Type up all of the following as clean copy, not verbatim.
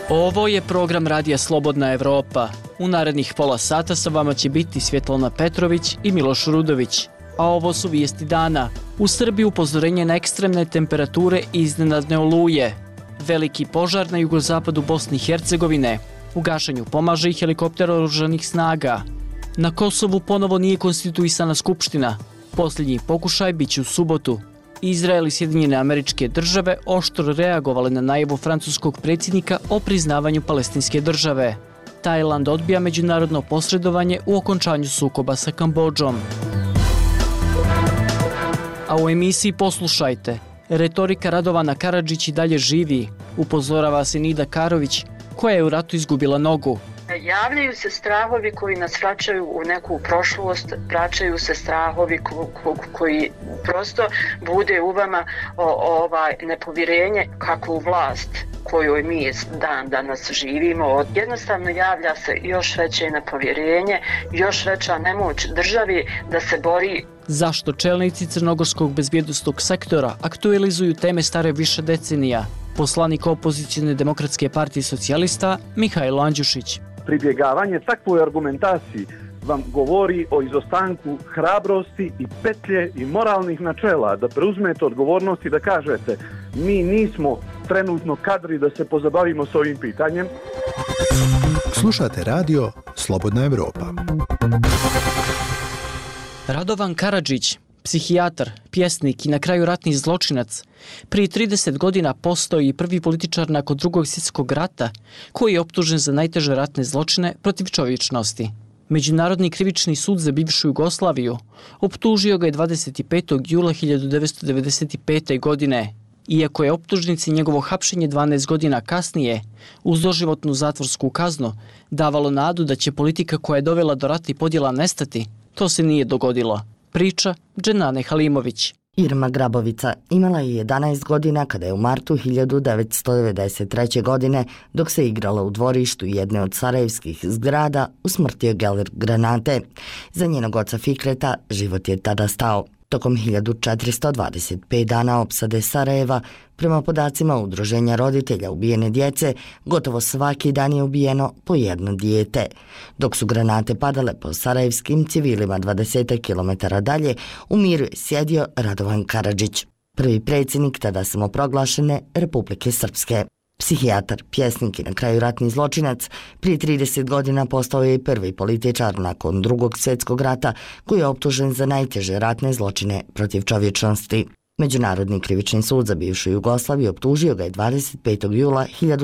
Ovo je program Radija Slobodna Evropa. U narednih pola sata sa vama će biti Svjetlana Petrović i Miloš Rudović. A ovo su vijesti dana. U Srbiji upozorenje na ekstremne temperature i iznenadne oluje. Veliki požar na jugozapadu Bosne i Hercegovine. U gašenju pomaže i helikopter oružanih snaga. Na Kosovu ponovo nije konstituisana skupština. Posljednji pokušaj biće u subotu. Izrael i Sjedinjene Američke Države oštro reagovale na najavu francuskog predsjednika o priznavanju palestinske države. Tajland odbija međunarodno posredovanje u okončanju sukoba sa Kambodžom. A u emisiji poslušajte. Retorika Radovana Karadžić i dalje živi. Upozorava se Nida Karović, koja je u ratu izgubila nogu. Javljaju se strahovi koji nas vraćaju u neku prošlost, vraćaju se strahovi koji prosto bude u vama nepovjerenje kako u vlast kojoj mi dan danas živimo. Jednostavno javlja se još veće nepovjerenje, još veća nemoć državi da se bori. Zašto čelnici crnogorskog bezbjednosnog sektora aktualizuju teme stare više decenija? Poslanik opozicijne demokratske partije socijalista Mihajlo Andjušić. Pribjegavanje takvoj argumentaciji vam govori o izostanku hrabrosti i petlje i moralnih načela da preuzmete odgovornost i da kažete mi nismo trenutno kadri da se pozabavimo s ovim pitanjem. Slušate radio Slobodna Evropa. Radovan Karadžić, psihijatar, pjesnik i na kraju ratni zločinac, prije 30 godina postao i prvi političar nakon Drugog svjetskog rata koji je optužen za najteže ratne zločine protiv čovječnosti. Međunarodni krivični sud za bivšu Jugoslaviju optužio ga je 25. jula 1995. godine. Iako je optužnici njegovo hapšenje 12 godina kasnije uz doživotnu zatvorsku kaznu davalo nadu da će politika koja je dovela do rata i podjela nestati, to se nije dogodilo. Priča Dženane Halimović. Irma Grabovica imala je 11 godina kada je u martu 1993. godine, dok se igrala u dvorištu jedne od sarajevskih zgrada, usmrtio geler granate. Za njenog oca Fikreta život je tada stao. Tokom 1425 dana opsade Sarajeva, prema podacima Udruženja roditelja ubijene djece, gotovo svaki dan je ubijeno po jedno dijete. Dok su granate padale po sarajevskim civilima 20 km dalje, u miru je sjedio Radovan Karadžić, prvi predsjednik tada samoproglašene Republike Srpske. Psihijatar, pjesnik i na kraju ratni zločinac, prije 30 godina postao je i prvi političar nakon Drugog svjetskog rata koji je optužen za najteže ratne zločine protiv čovječnosti. Međunarodni krivični sud za bivšu Jugoslaviju optužio ga je 25. jula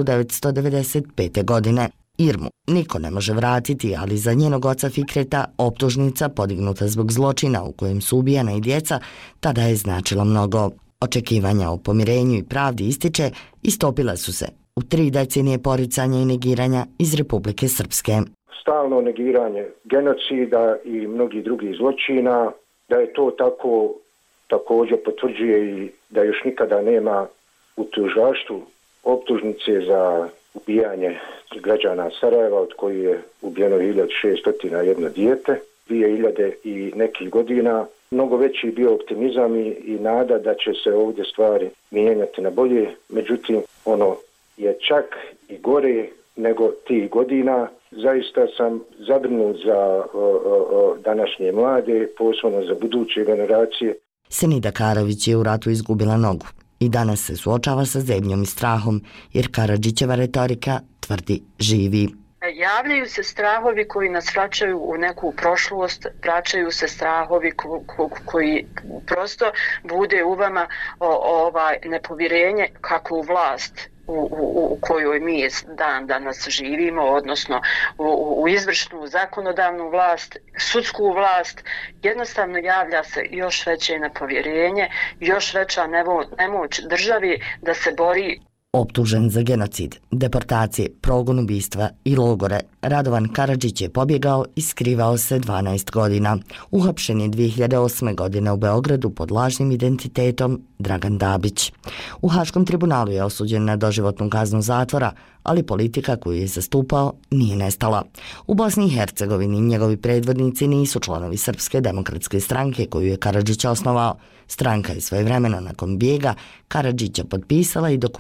1995. godine. Irmu niko ne može vratiti, ali za njenog oca Fikreta optužnica podignuta zbog zločina u kojem su ubijana i djeca tada je značila mnogo. Očekivanja o pomirenju i pravdi ističe istopila su se u 3 decenije poricanja i negiranja iz Republike Srpske. Stalno negiranje genocida i mnogih drugih zločina, da je to tako također potvrđuje i da još nikada nema u tužilaštvu optužnice za ubijanje građana Sarajeva, od kojih je ubijeno 1601 dijete, 2000 i nekih godina. Mnogo veći bio optimizam i nada da će se ovdje stvari mijenjati na bolje. Međutim, ono je čak i gore nego tih godina. Zaista sam zabrinut za današnje mlade, posebno za buduće generacije. Nida Karović je u ratu izgubila nogu i danas se suočava sa zebnjom i strahom, jer Karadžićeva retorika tvrdi živi. Javljaju se strahovi koji nas vraćaju u neku prošlost, vraćaju se strahovi koji prosto bude u vama nepovjerenje kako u vlast u kojoj mi dan danas živimo, odnosno u izvršnu, zakonodavnu vlast, sudsku vlast. Jednostavno javlja se još veće nepovjerenje, još veća nemoć državi da se bori. Optužen za genocid, deportacije, progon ubistva i logore, Radovan Karadžić je pobjegao i skrivao se 12 godina. Uhapšen je 2008. godine u Beogradu pod lažnim identitetom Dragan Dabić. U Haškom tribunalu je osuđen na doživotnu kaznu zatvora, ali politika koju je zastupao nije nestala. U Bosni i Hercegovini njegovi predvodnici nisu članovi Srpske demokratske stranke koju je Karadžić osnovao. Stranka je svojevremeno nakon bijega Karadžića potpisala i dokument o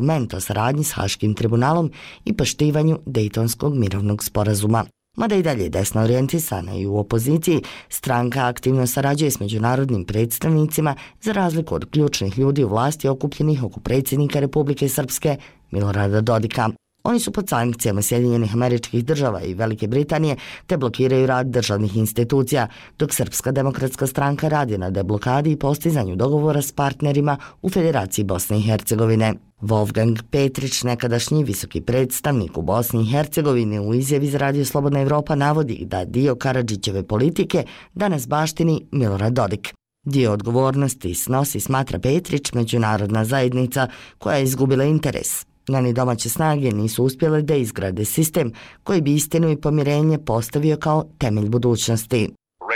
saradnji s Haškim tribunalom i poštivanju Dejtonskog mirovnog sporazuma. Mada i dalje desno orijentisana i u opoziciji, stranka aktivno sarađuje s međunarodnim predstavnicima za razliku od ključnih ljudi u vlasti okupljenih oko predsjednika Republike Srpske Milorada Dodika. Oni su pod sankcijama Sjedinjenih Američkih Država i Velike Britanije te blokiraju rad državnih institucija, dok Srpska demokratska stranka radi na deblokadi i postizanju dogovora s partnerima u Federaciji Bosne i Hercegovine. Wolfgang Petrić, nekadašnji visoki predstavnik u Bosni i Hercegovini, u izjavi za Radio Slobodna Evropa navodi da dio Karadžićeve politike danas baštini Milorad Dodik. Dio odgovornosti snosi, smatra Petrić, međunarodna zajednica koja je izgubila interes. No ni domaće snage nisu uspjele da izgrade sistem koji bi istinu i pomirenje postavio kao temelj budućnosti.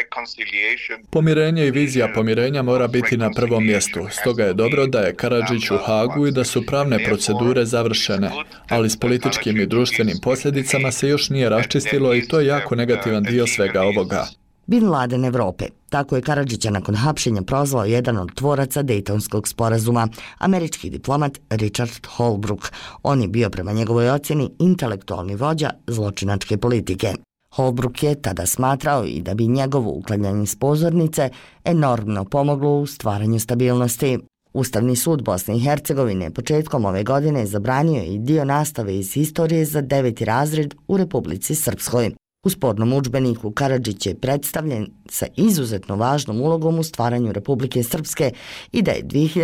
Pomirenje i vizija pomirenja mora biti na prvom mjestu, stoga je dobro da je Karadžić u Hagu i da su pravne procedure završene, ali s političkim i društvenim posljedicama se još nije raščistilo i to je jako negativan dio svega ovoga. Bin Laden Evrope. Tako je Karadžića nakon hapšenja prozvao jedan od tvoraca Dejtonskog sporazuma, američki diplomat Richard Holbrooke. On je bio prema njegovoj ocjeni intelektualni vođa zločinačke politike. Holbrooke je tada smatrao i da bi njegovo uklanjanje s pozornice enormno pomoglo u stvaranju stabilnosti. Ustavni sud Bosne i Hercegovine početkom ove godine zabranio i dio nastave iz historije za 9. razred u Republici Srpskoj. U spornom udžbeniku Karadžić je predstavljen sa izuzetno važnom ulogom u stvaranju Republike Srpske i da je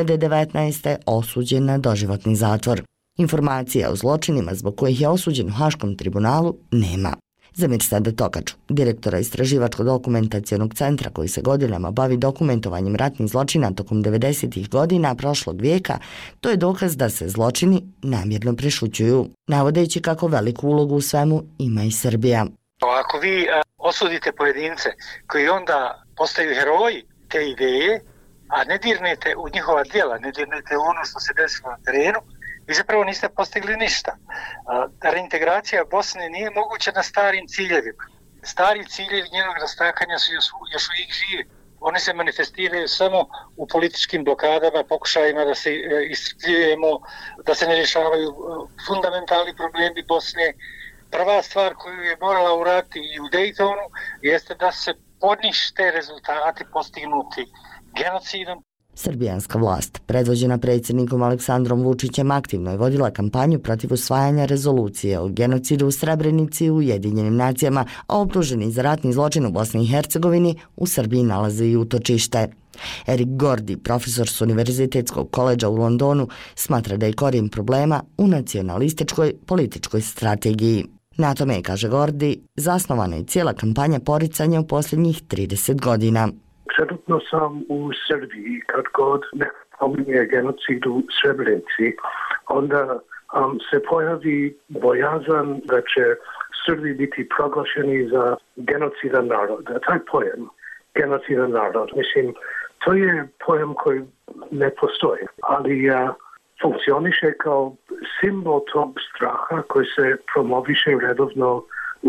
2019. osuđen na doživotni zatvor. Informacija o zločinima zbog kojih je osuđen u Haškom tribunalu nema. Za Mirsada Tokaču, direktora Istraživačko-dokumentacionog centra koji se godinama bavi dokumentovanjem ratnih zločina tokom 90. godina prošlog vijeka, to je dokaz da se zločini namjerno prešućuju, navodeći kako veliku ulogu u svemu ima i Srbija. Ako vi osudite pojedince koji onda postaju heroji te ideje, a ne dirnete u njihova djela, ne dirnete u ono što se desilo na terenu, vi zapravo niste postigli ništa. Reintegracija Bosne nije moguća na starim ciljevima. Stari ciljevi njenog rastakanja su još uvijek živi. Oni se manifestiraju samo u političkim blokadama, pokušajima da se iscrpljujemo, da se ne rješavaju fundamentalni problemi Bosne. Prva stvar koju je morala uraditi i u Dejtonu jeste da se ponište rezultati postignuti genocidom. Srbijanska vlast, predvođena predsjednikom Aleksandrom Vučićem, aktivno je vodila kampanju protiv usvajanja rezolucije o genocidu u Srebrenici u Ujedinjenim nacijama, a optuženi za ratni zločin u Bosni i Hercegovini u Srbiji nalaze i utočište. Erik Gordi, profesor s Univerzitetskog koledža u Londonu, smatra da je korijen problema u nacionalističkoj političkoj strategiji. Na tome, kaže Gordi, zasnovana je cijela kampanja poricanja u posljednjih 30 godina. Trenutno sam u Srbiji, kad god ne pominje genocid u Srebrenici, onda se pojavi bojazan da će Srbi biti proglašeni za genocidan narod. Taj pojam, genocidan narod, mislim, to je pojam koji ne postoji, ali funkcioniše kao simbol tog straha koji se promoviše redovno u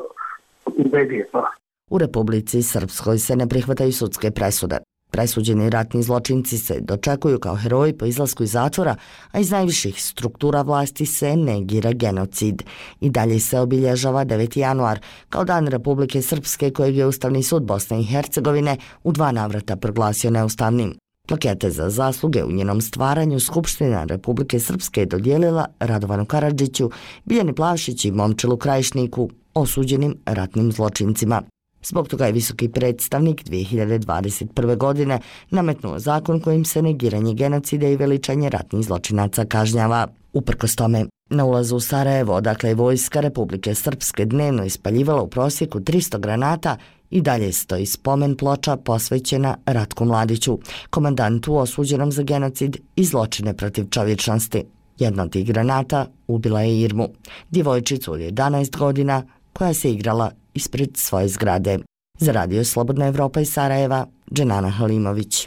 medijima. U Republici Srpskoj se ne prihvataju sudske presude. Presuđeni ratni zločinci se dočekuju kao heroji po izlasku iz zatvora, a iz najviših struktura vlasti se negira genocid. I dalje se obilježava 9. januar kao dan Republike Srpske kojeg je Ustavni sud Bosne i Hercegovine u 2 navrata proglasio neustavnim. Plakete za zasluge u njenom stvaranju Skupština Republike Srpske je dodijelila Radovanu Karadžiću, Biljani Plavšić i Momčilu Krajišniku, osuđenim ratnim zločincima. Zbog toga je visoki predstavnik 2021. godine nametnuo zakon kojim se negiranje genocida i veličanje ratnih zločinaca kažnjava. Uprkos tome, na ulazu u Sarajevo, odakle je vojska Republike Srpske dnevno ispaljivala u prosjeku 300 granata, i dalje stoji spomen ploča posvećena Ratku Mladiću, komandantu osuđenom za genocid i zločine protiv čovječnosti. Jedna od tih granata ubila je Irmu, djevojčicu od 11 godina koja se igrala ispred svoje zgrade. Za Radio Slobodna Evropa iz Sarajeva, Dženana Halimović.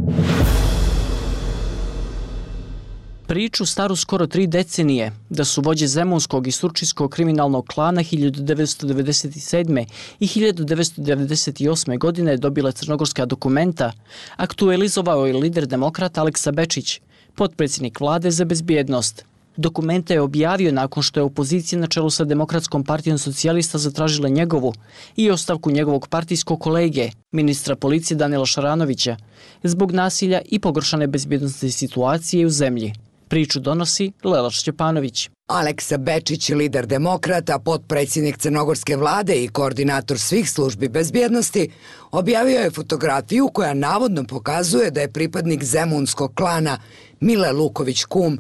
Priču staru skoro 3 decenije da su vođe Zemunskog i Surčinskog kriminalnog klana 1997. i 1998. godine dobile crnogorska dokumenta, aktualizovao je lider demokrata Aleksa Bečić, potpredsjednik vlade za bezbjednost. Dokumenta je objavio nakon što je opozicija na čelu sa Demokratskom partijom socijalista zatražila njegovu i ostavku njegovog partijskog kolege, ministra policije Danila Šaranovića, zbog nasilja i pogoršane bezbjednosne situacije u zemlji. Priču donosi Lela Šćepanović. Aleksa Bečić, lider demokrata, potpredsjednik crnogorske vlade i koordinator svih službi bezbjednosti, objavio je fotografiju koja navodno pokazuje da je pripadnik zemunskog klana Mile Luković-Kum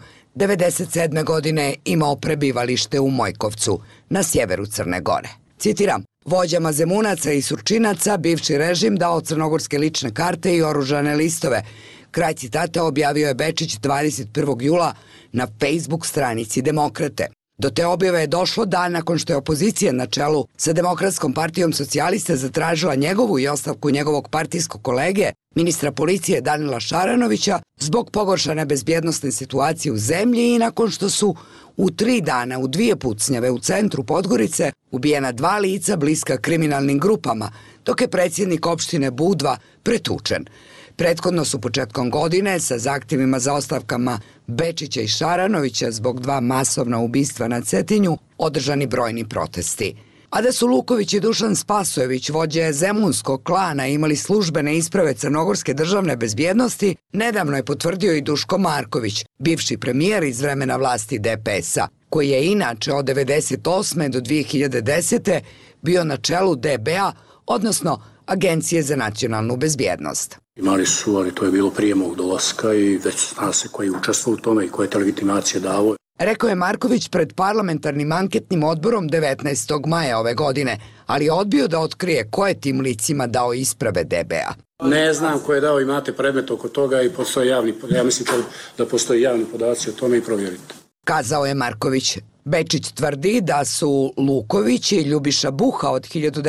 1997. godine imao prebivalište u Mojkovcu, na sjeveru Crne Gore. Citiram, vođama Zemunaca i Surčinaca bivši režim dao crnogorske lične karte i oružane listove. Kraj citata objavio je Bečić 21. jula na Facebook stranici Demokrate. Do te objave je došlo dan nakon što je opozicija na čelu sa Demokratskom partijom socijalista zatražila njegovu i ostavku njegovog partijskog kolege, ministra policije Danila Šaranovića, zbog pogoršane bezbjednosne situacije u zemlji i nakon što su u 3 dana u 2 pucnjave u centru Podgorice ubijena 2 lica bliska kriminalnim grupama, dok je predsjednik opštine Budva pretučen. Prethodno su početkom godine sa zahtjevima za ostavkama Bečića i Šaranovića zbog 2 masovna ubistva na Cetinju održani brojni protesti. A da su Luković i Dušan Spasojević, vođe zemunskog klana, imali službene isprave crnogorske državne bezbjednosti, nedavno je potvrdio i Duško Marković, bivši premijer iz vremena vlasti DPS-a, koji je inače od 1998. do 2010. bio na čelu DB-a, odnosno Agencije za nacionalnu bezbjednost. Imali su, ali to je bilo prije mog dolaska i već zna se koji je učestvovao u tome i koje je legitimacije davo. Rekao je Marković pred parlamentarnim anketnim odborom 19. maja ove godine, ali je odbio da otkrije ko je tim licima dao isprave DB-a. Ne znam ko je dao, imate predmet oko toga i postoji javni, ja mislim da postoji javni podaci o tome i provjerite. Kazao je Marković. Bečić tvrdi da su Luković i Ljubiša Buha od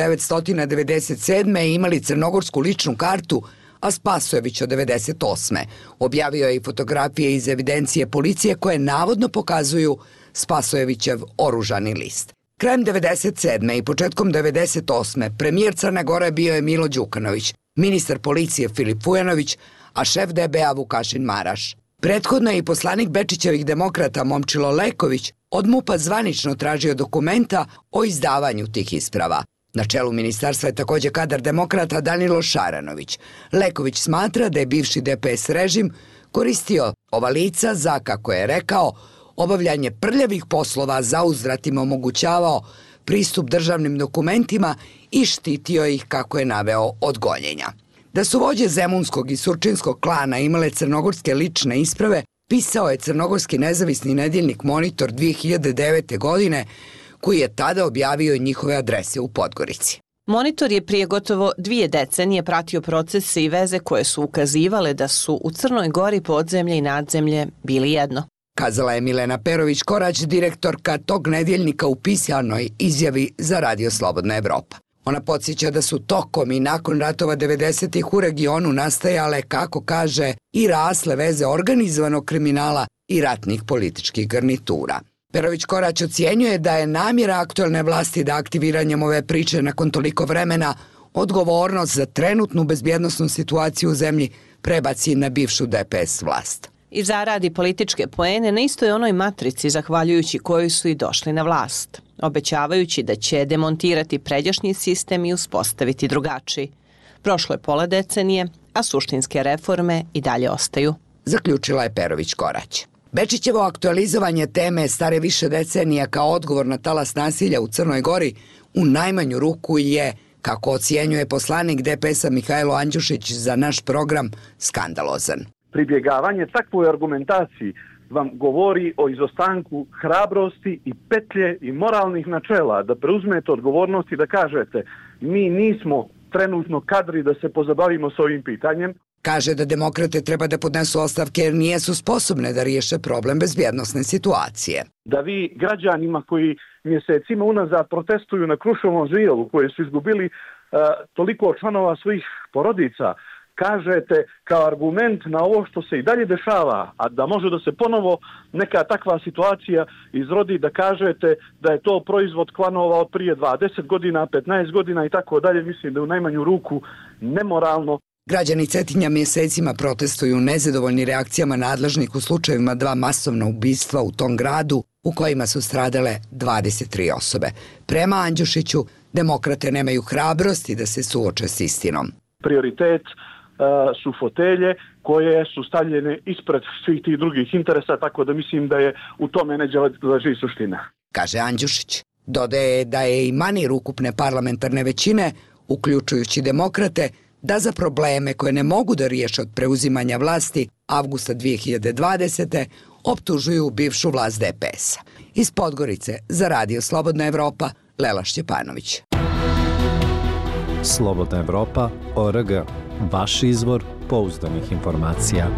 1997. imali crnogorsku ličnu kartu, a Spasojević od 1998. Objavio je i fotografije iz evidencije policije koje navodno pokazuju Spasojevićev oružani list. Krajem 1997. i početkom 1998. premijer Crne Gore bio je Milo Đukanović, ministar policije Filip Vujanović, a šef DB-a Vukašin Maraš. Prethodno je i poslanik Bečićevih demokrata Momčilo Leković od MUP-a zvanično tražio dokumenta o izdavanju tih isprava. Na čelu ministarstva je također kadar demokrata Danilo Šaranović. Leković smatra da je bivši DPS režim koristio ova lica za, kako je rekao, obavljanje prljavih poslova, za uzvrat im omogućavao pristup državnim dokumentima i štitio ih, kako je naveo, od gonjenja. Da su vođe zemunskog i surčinskog klana imale crnogorske lične isprave, pisao je crnogorski nezavisni nedjeljnik Monitor 2009. godine, koji je tada objavio i njihove adrese u Podgorici. Monitor je prije gotovo 2 decenije pratio procese i veze koje su ukazivale da su u Crnoj Gori podzemlje i nadzemlje bili jedno. Kazala je Milena Perović-Korać, direktorka tog nedjeljnika u pisanoj izjavi za Radio Slobodna Evropa. Ona podsjeća da su tokom i nakon ratova 90-ih u regionu nastajale, kako kaže, i rasle veze organizovanog kriminala i ratnih političkih garnitura. Perović-Korać ocjenjuje da je namjera aktualne vlasti da aktiviranjem ove priče nakon toliko vremena odgovornost za trenutnu bezbjednosnu situaciju u zemlji prebaci na bivšu DPS vlast. I zaradi političke poene na istoj onoj matrici zahvaljujući kojoj su i došli na vlast, obećavajući da će demontirati pređašnji sistem i uspostaviti drugačiji. Prošlo je pola decenije, a suštinske reforme i dalje ostaju. Zaključila je Perović-Korać. Bečićevo aktualizovanje teme stare više decenija kao odgovor na talas nasilja u Crnoj Gori u najmanju ruku je, kako ocjenjuje poslanik DPS-a Mihajlo Andjušić za naš program, skandalozan. Pribjegavanje takvoj argumentaciji vam govori o izostanku hrabrosti i petlje i moralnih načela da preuzmete odgovornost i da kažete mi nismo trenutno kadri da se pozabavimo s ovim pitanjem. Kaže da demokrate treba da podnesu ostavke jer nijesu sposobne da riješe problem bezbjednosne situacije. Da vi građanima koji mjesecima unazad protestuju na Krušovom žilju, koji su izgubili toliko članova svojih porodica, kažete kao argument na ovo što se i dalje dešava, a da može da se ponovo neka takva situacija izrodi, da kažete da je to proizvod klanova od prije 20 godina, 15 godina i tako dalje, mislim da je u najmanju ruku nemoralno. Građani Cetinja mjesecima protestuju nezadovoljni reakcijama nadležnih u slučajevima 2 masovna ubistva u tom gradu u kojima su stradale 23 osobe. Prema Andjušiću, demokrate nemaju hrabrosti da se suoče s istinom. Prioritet su fotelje koje su stavljene ispred svih tih drugih interesa, tako da mislim da je u tome neđe leži suština. Kaže Andjušić. Dodaje da je i manir ukupne parlamentarne većine, uključujući demokrate, da za probleme koje ne mogu da riješe od preuzimanja vlasti avgusta 2020. optužuju bivšu vlast DPS-a. Iz Podgorice za Radio Slobodna Evropa, Lela Šćepanović. Slobodna Evropa.org. Vaš izvor pouzdanih informacija.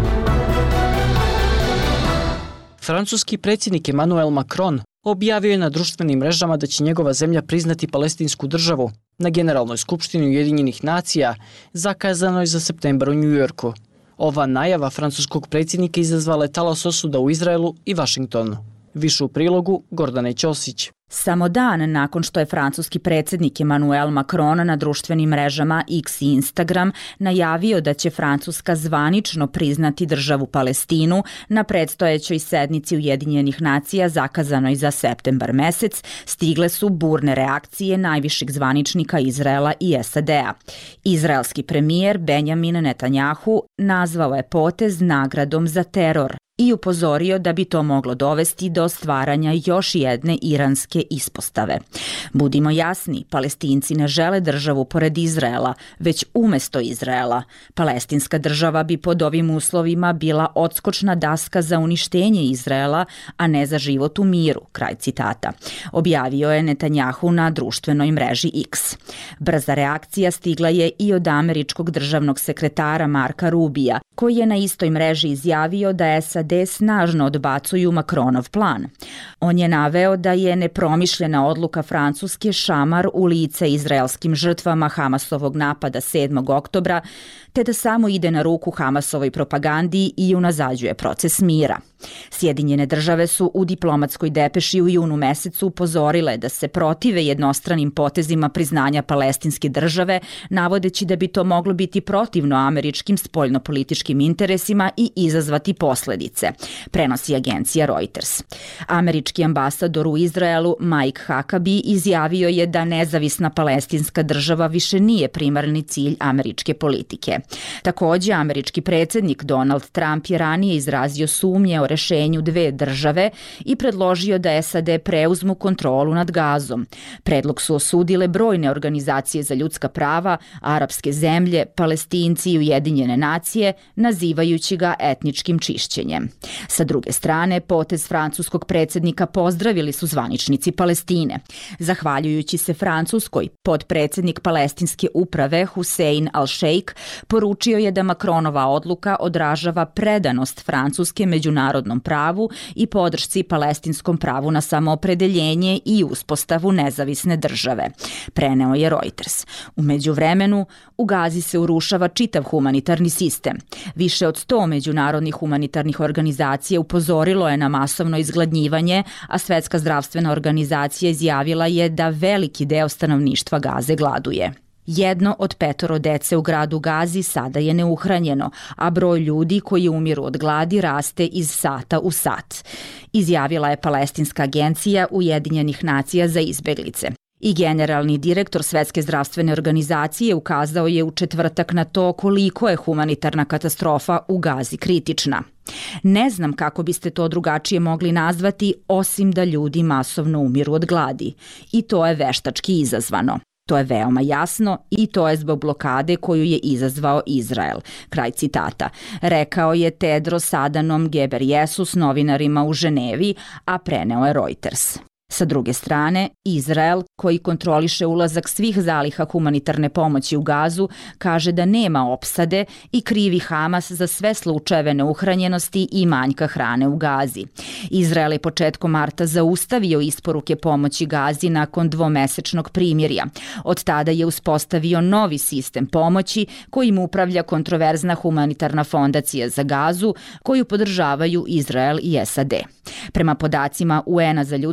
Francuski predsjednik Emmanuel Macron objavio je na društvenim mrežama da će njegova zemlja priznati palestinsku državu na Generalnoj skupštini Ujedinjenih nacija, zakazanoj za septembar u Njujorku. Ova najava francuskog predsjednika izazvala je talas osuda u Izraelu i Vašingtonu. Više u prilogu Gordane Ćosić. Samo dan nakon što je francuski predsjednik Emmanuel Macron na društvenim mrežama X i Instagram najavio da će Francuska zvanično priznati državu Palestinu na predstojećoj sednici Ujedinjenih nacija zakazanoj za septembar mesec, stigle su burne reakcije najviših zvaničnika Izraela i SAD-a. Izraelski premijer Benjamin Netanjahu nazvao je potez nagradom za teror i upozorio da bi to moglo dovesti do stvaranja još jedne iranske ispostave. Budimo jasni, Palestinci ne žele državu pored Izraela, već umjesto Izraela. Palestinska država bi pod ovim uslovima bila odskočna daska za uništenje Izraela, a ne za život u miru, kraj citata. Objavio je Netanjahu na društvenoj mreži X. Brza reakcija stigla je i od američkog državnog sekretara Marka Rubija, koji je na istoj mreži izjavio da SAD snažno odbacuju Macronov plan. On je naveo da je nepromišljena odluka Francuske šamar u lice izraelskim žrtvama Hamasovog napada 7. oktobra, te da samo ide na ruku Hamasovoj propagandi i unazađuje proces mira. Sjedinjene države su u diplomatskoj depeši u junu mesecu upozorile da se protive jednostranim potezima priznanja palestinske države, navodeći da bi to moglo biti protivno američkim spoljnopolitičkim interesima i izazvati posljedice, prenosi agencija Reuters. Američki ambasador u Izraelu Mike Huckabee izjavio je da nezavisna palestinska država više nije primarni cilj američke politike. Također, američki predsjednik Donald Trump je ranije izrazio sumnje o rešenju 2 države i predložio da SAD preuzmu kontrolu nad Gazom. Predlog su osudile brojne organizacije za ljudska prava, arapske zemlje, Palestinci i Ujedinjene nacije, nazivajući ga etničkim čišćenjem. Sa druge strane, potez francuskog predsjednika pozdravili su zvaničnici Palestine. Zahvaljujući se Francuskoj, potpredsjednik palestinske uprave Hussein al-Sheikh poručio je da Macronova odluka odražava predanost Francuske međunarodnom pravu i podršci palestinskom pravu na samoopredeljenje i uspostavu nezavisne države, preneo je Reuters. U međuvremenu, u Gazi se urušava čitav humanitarni sistem. Više od 100 međunarodnih humanitarnih organizacija upozorilo je na masovno izgladnjivanje, a Svjetska zdravstvena organizacija izjavila je da veliki deo stanovništva Gaze gladuje. 1 od 5 dece u gradu Gazi sada je neuhranjeno, a broj ljudi koji umiru od gladi raste iz sata u sat, izjavila je Palestinska agencija Ujedinjenih nacija za izbeglice. I generalni direktor Svjetske zdravstvene organizacije ukazao je u četvrtak na to koliko je humanitarna katastrofa u Gazi kritična. Ne znam kako biste to drugačije mogli nazvati, osim da ljudi masovno umiru od gladi. I to je veštački izazvano. To je veoma jasno i to je zbog blokade koju je izazvao Izrael. Kraj citata. Rekao je Tedros Adhanom Ghebreyesus novinarima u Ženevi, a preneo je Reuters. Sa druge strane, Izrael, koji kontroliše ulazak svih zaliha humanitarne pomoći u Gazu, kaže da nema opsade i krivi Hamas za sve slučajeve neuhranjenosti i manjka hrane u Gazi. Izrael je početkom marta zaustavio isporuke pomoći Gazi nakon 2-mesečnog primirja. Od tada je uspostavio novi sistem pomoći kojim upravlja kontroverzna humanitarna fondacija za Gazu, koju podržavaju Izrael i SAD. Prema podacima UN-a za ljudska prava,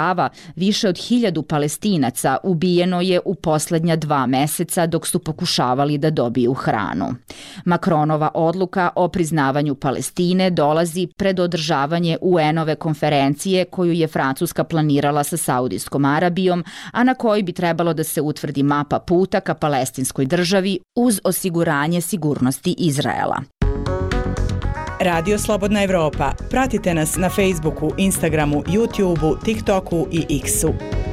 Rafava više od 1000 Palestinaca ubijeno je u posljednja 2 meseca dok su pokušavali da dobiju hranu. Macronova odluka o priznavanju Palestine dolazi pred održavanje UN-ove konferencije koju je Francuska planirala sa Saudijskom Arabijom, a na kojoj bi trebalo da se utvrdi mapa puta ka palestinskoj državi uz osiguranje sigurnosti Izraela. Radio Slobodna Evropa. Pratite nas na Facebooku, Instagramu, YouTubeu, TikToku i X-u.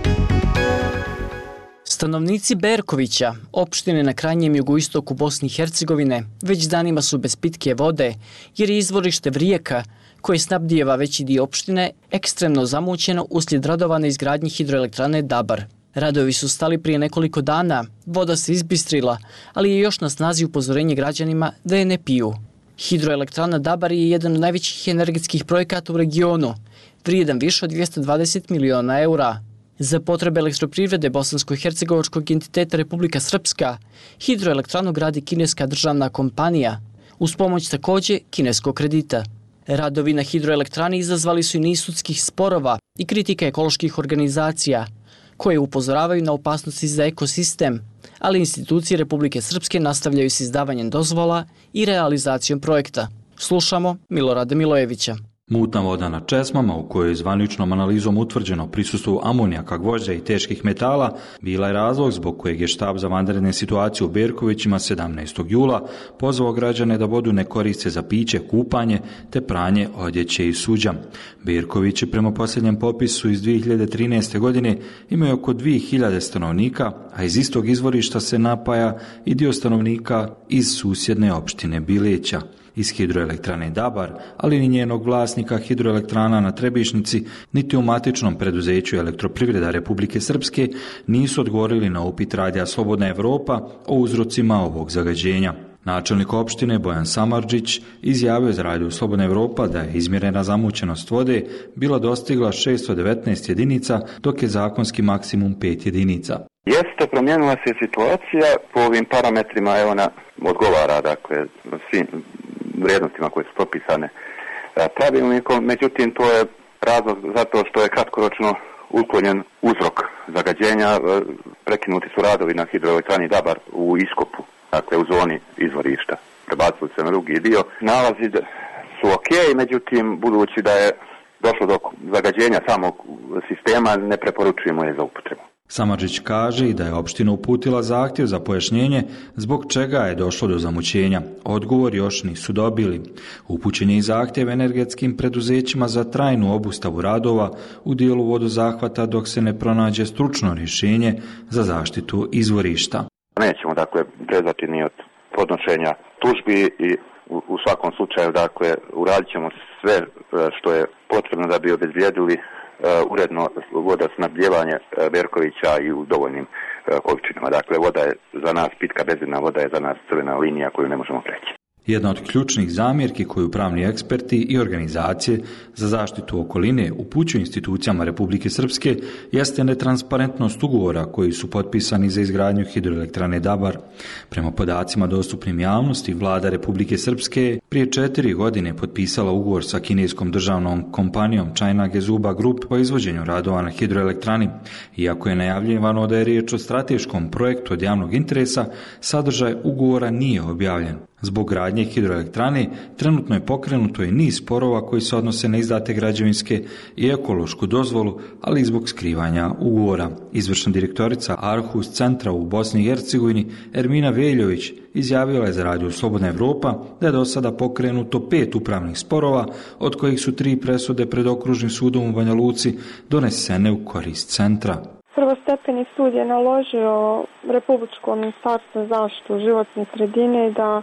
Stanovnici Berkovića, opštine na krajnjem jugoistoku Bosne i Hercegovine, već danima su bez pitke vode, jer je izvorište Vrijeka, koje snabdijeva veći dio opštine, ekstremno zamućeno uslijed radova na izgradnji hidroelektrane Dabar. Radovi su stali prije nekoliko dana, voda se izbistrila, ali je još na snazi upozorenje građanima da je ne piju. Hidroelektrana Dabar je jedan od najvećih energetskih projekata u regionu, vrijedan više od 220 miliona eura. Za potrebe elektroprivrede bosansko-hercegovačkog entiteta Republika Srpska, hidroelektranu gradi kineska državna kompanija, uz pomoć također kineskog kredita. Radovi na hidroelektrani izazvali su i niz sudskih sporova i kritika ekoloških organizacija, koje upozoravaju na opasnosti za ekosistem, ali institucije Republike Srpske nastavljaju s izdavanjem dozvola i realizacijom projekta. Slušamo Milorada Milojevića. Mutna voda na česmama, u kojoj je zvaničnom analizom utvrđeno prisustvo amonijaka, gvožđa i teških metala, bila je razlog zbog kojeg je štab za vanredne situacije u Berkovićima 17. jula pozvao građane da vodu ne koriste za piće, kupanje te pranje odjeće i suđa. Berkovići prema posljednjem popisu iz 2013. godine imaju oko 2000 stanovnika, a iz istog izvorišta se napaja i dio stanovnika iz susjedne opštine Bileća. Iz hidroelektrane Dabar, ali ni njenog vlasnika hidroelektrana na Trebišnici, niti u matičnom preduzeću Elektroprivreda Republike Srpske nisu odgovorili na upit Radija Slobodna Evropa o uzrocima ovog zagađenja. Načelnik opštine Bojan Samardžić izjavio za Radio Slobodna Evropa da je izmjerena zamućenost vode bila dostigla 619 jedinica, dok je zakonski maksimum 5 jedinica. Jeste, promijenila se situacija po ovim parametrima, evo ona odgovara, dakle, svim vrijednostima koje su propisane pravilnikom, međutim to je razlog zato što je kratkoročno uklonjen uzrok zagađenja, prekinuti su radovi na hidroelektrani Dabar u iskopu, dakle u zoni izvorišta, prebacili se na drugi dio. Nalazi su ok, međutim budući da je došlo do zagađenja samog sistema, ne preporučujemo je za upotrebu. Samardžić kaže i da je opština uputila zahtjev za pojašnjenje zbog čega je došlo do zamućenja. Odgovor još nisu dobili. Upućen je i zahtjev energetskim preduzećima za trajnu obustavu radova u dijelu vodozahvata dok se ne pronađe stručno rješenje za zaštitu izvorišta. Nećemo dakle prezati ni od podnošenja tužbi i u svakom slučaju dakle uradit ćemo sve što je potrebno da bi obezbijedili uredno vodosnabdijevanje Berkovića i u dovoljnim količinama. Dakle, voda je za nas, pitka bezbedna voda je za nas crvena linija koju ne možemo preći. Jedna od ključnih zamjerki koju pravni eksperti i organizacije za zaštitu okoline upućuju institucijama Republike Srpske jeste netransparentnost ugovora koji su potpisani za izgradnju hidroelektrane Dabar. Prema podacima dostupnim javnosti, vlada Republike Srpske prije 4 godine potpisala ugovor sa kineskom državnom kompanijom China Gezuba Group o izvođenju radova na hidroelektrani. Iako je najavljivano da je riječ o strateškom projektu od javnog interesa, sadržaj ugovora nije objavljen. Zbog gradnje hidroelektrane trenutno je pokrenuto i niz sporova koji se odnose na izdate građevinske i ekološku dozvolu, ali i zbog skrivanja ugovora. Izvršna direktorica Arhus centra u Bosni i Hercegovini Ermina Veljović izjavila je za Radio Slobodna Evropa da je do sada pokrenuto 5 upravnih sporova, od kojih su 3 presude pred okružnim sudom u Banja Luci donesene u korist centra. Prvostepeni sud je naložio Republičkom ministarstvu zaštitu životne sredine da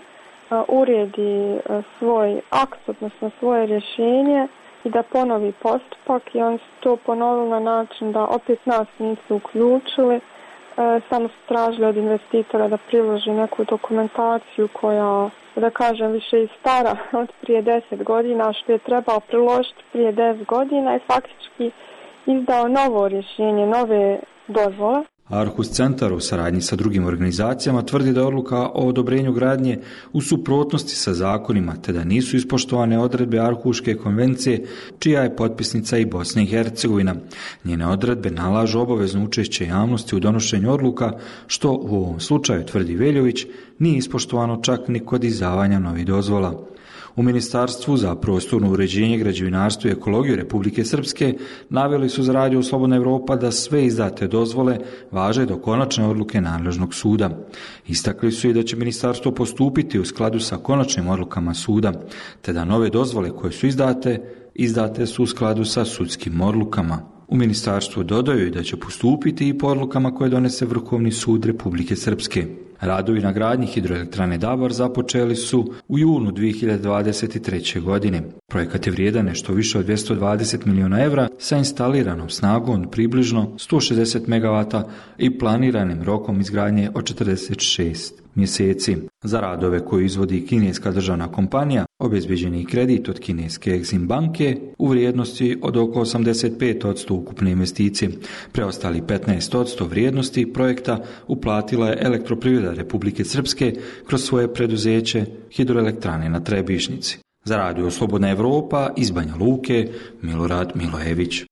uredi svoj akt, odnosno svoje rješenje i da ponovi postupak i oni su to ponovili na način da opet nas nisu uključili, samo su tražili od investitora da priloži neku dokumentaciju koja, da kažem, više i stara od prije 10 godina, što je trebao priložiti prije 10 godina i faktički izdao novo rješenje, nove dozvole. Arhus centar u saradnji sa drugim organizacijama tvrdi da je odluka o odobrenju gradnje u suprotnosti sa zakonima, te da nisu ispoštovane odredbe Arhuške konvencije, čija je potpisnica i Bosna i Hercegovina. Njene odredbe nalažu obavezno učešće javnosti u donošenju odluka, što u ovom slučaju, tvrdi Veljović, nije ispoštovano čak ni kod izdavanja novih dozvola. U Ministarstvu za prostorno uređenje, građevinarstvo i ekologiju Republike Srpske naveli su za Radio Slobodna Evropa da sve izdate dozvole važe do konačne odluke nadležnog suda. Istakli su i da će ministarstvo postupiti u skladu sa konačnim odlukama suda, te da nove dozvole koje su izdate su u skladu sa sudskim odlukama. U ministarstvu dodaju da će postupiti i po odlukama koje donese Vrhovni sud Republike Srpske. Radovi na gradnji hidroelektrane Dabar započeli su u junu 2023. godine. Projekat je vrijedan nešto više od 220 miliona evra sa instaliranom snagom približno 160 MW i planiranim rokom izgradnje od 46 mjeseci. Za radove koje izvodi kineska državna kompanija obezbeđen je kredit od kineske Exim banke u vrijednosti od oko 85% ukupne investicije. Preostali 15% vrijednosti projekta uplatila je Elektroprivreda Republike Srpske kroz svoje preduzeće Hidroelektrane na Trebišnici. Za Radio Slobodna Evropa iz Banja Luke, Milorad Milojević.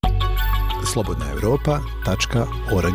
slobodnaevropa.org.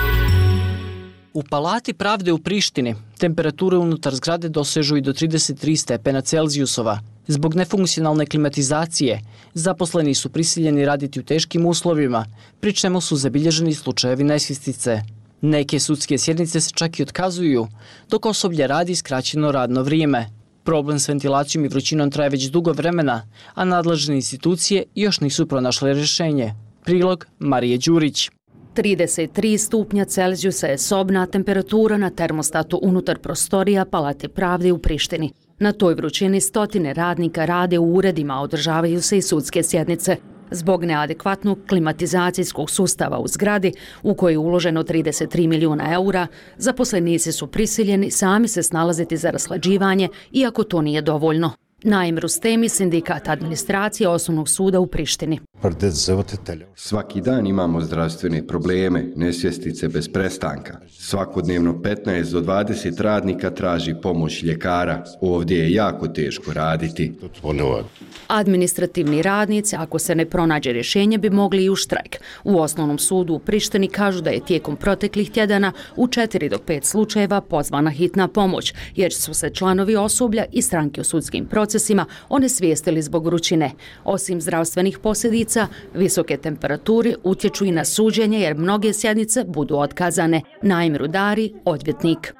U Palati pravde u Prištini temperature unutar zgrade dosežu i do 33 stepena Celzijusova. Zbog nefunkcionalne klimatizacije, zaposleni su prisiljeni raditi u teškim uslovima, pri čemu su zabilježeni slučajevi nesvjestice. Neke sudske sjednice se čak i otkazuju, dok osoblje radi skraćeno radno vrijeme. Problem s ventilacijom i vrućinom traje već dugo vremena, a nadležne institucije još nisu pronašle rješenje. Prilog Marije Đurić. 33 stupnja Celzijusa je sobna temperatura na termostatu unutar prostorija Palate pravde u Prištini. Na toj vrućini stotine radnika rade u uredima, održavaju se i sudske sjednice. Zbog neadekvatnog klimatizacijskog sustava u zgradi, u kojoj je uloženo 33 milijuna eura, zaposlenici su prisiljeni sami se snalaziti za raslađivanje, iako to nije dovoljno. Naim Rustemi, sindikat administracije Osnovnog suda u Prištini. Svaki dan imamo zdravstvene probleme, nesvjestice bez prestanka. Svakodnevno 15 do 20 radnika traži pomoć ljekara. Ovdje je jako teško raditi. Administrativni radnici, ako se ne pronađe rješenje, bi mogli i u štrajk. U Osnovnom sudu u Prištini kažu da je tijekom proteklih tjedana u 4 do 5 slučajeva pozvana hitna pomoć, jer su se članovi osoblja i stranke u sudskim procesima onesvijestili zbog vrućine. Osim zdravstvenih posljedica, visoke temperature utječu i na suđenje jer mnoge sjednice budu otkazane. Naim Rudari, odvjetnik.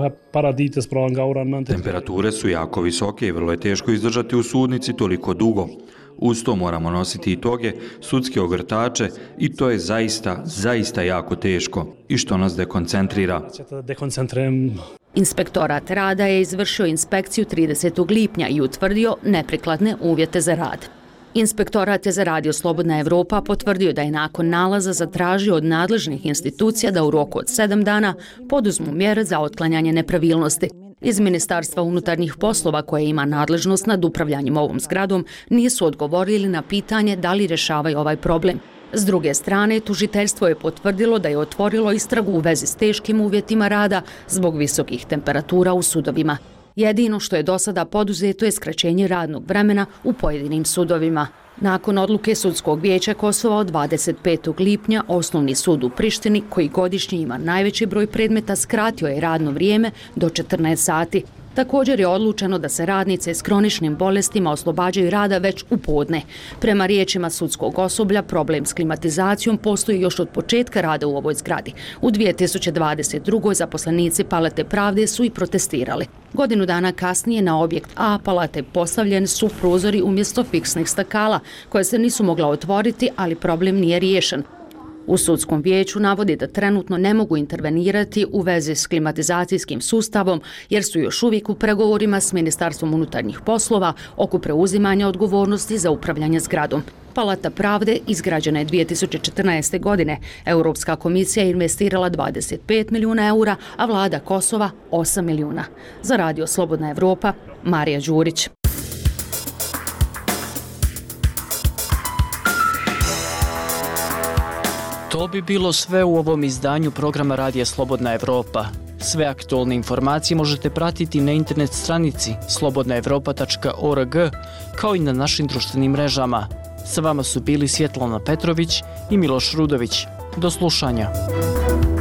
Temperature su jako visoke i vrlo je teško izdržati u sudnici toliko dugo. Uz to moramo nositi i toge, sudske ogrtače i to je zaista jako teško. I što nas dekoncentrira. Inspektorat rada je izvršio inspekciju 30. lipnja i utvrdio neprikladne uvjete za rad. Inspektorat je za Radio Slobodna Evropa potvrdio da je nakon nalaza zatražio od nadležnih institucija da u roku od 7 dana poduzmu mjere za otklanjanje nepravilnosti. Iz Ministarstva unutarnjih poslova, koje ima nadležnost nad upravljanjem ovom zgradom, nisu odgovorili na pitanje da li rješavaju ovaj problem. S druge strane, tužiteljstvo je potvrdilo da je otvorilo istragu u vezi s teškim uvjetima rada zbog visokih temperatura u sudovima. Jedino što je do sada poduzeto je skraćenje radnog vremena u pojedinim sudovima. Nakon odluke Sudskog vijeća Kosova od 25. lipnja, Osnovni sud u Prištini, koji godišnje ima najveći broj predmeta, skratio je radno vrijeme do 14 sati. Također je odlučeno da se radnice s kroničnim bolestima oslobađaju rada već u podne. Prema riječima sudskog osoblja, problem s klimatizacijom postoji još od početka rada u ovoj zgradi. U 2022. zaposlenici Palate pravde su i protestirali. Godinu dana kasnije na objekt A Palate postavljeni su prozori umjesto fiksnih stakala, koje se nisu mogla otvoriti, ali problem nije riješen. U sudskom vijeću navodi da trenutno ne mogu intervenirati u vezi s klimatizacijskim sustavom jer su još uvijek u pregovorima s Ministarstvom unutarnjih poslova oko preuzimanja odgovornosti za upravljanje zgradom. Palata pravde izgrađena je 2014. godine. Europska komisija je investirala 25 milijuna eura, a vlada Kosova 8 milijuna. Za Radio Slobodna Evropa, Marija Đurić. To bi bilo sve u ovom izdanju programa Radija Slobodna Evropa. Sve aktualne informacije možete pratiti na internet stranici slobodnaevropa.org kao i na našim društvenim mrežama. Sa vama su bili Svjetlana Petrović i Miloš Rudović. Do slušanja.